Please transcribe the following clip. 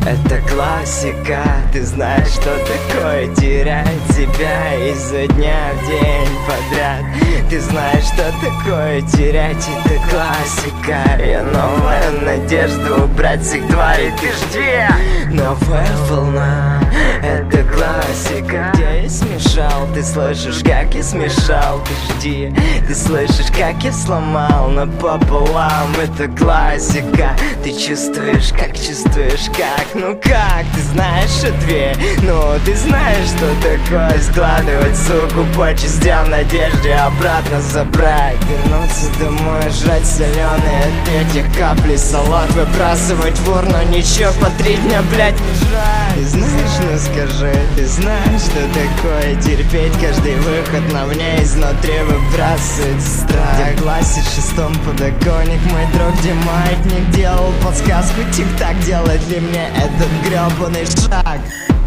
Это классика. Ты знаешь, что такое терять себя изо дня в день подряд. Ты знаешь, что такое терять, это классика. Я новая надежда убрать всех тварей, ты жди. Новая волна, это классика. Где я смешал, ты слышишь, как я смешал, ты жди. Ты слышишь, как я сломал напополам, это классика. Ты чувствуешь, как, ну как, ты знаешь ответ. Ну ты знаешь, что такое складывать суку по частям в надежде обратно забрать. Вернуться домой, жрать соленые от этих каплей салат, выбрасывать в урну, ничего по 3 дня, блять, не жрать. Ты знаешь, ну скажи, ты знаешь, что такое терпеть каждый выход на мне изнутри выбрасывать страх. Где в классе 6-м подоконник мой друг, где маятник делал подсказку, тик-так, делает ли мне этот гребаный шаг.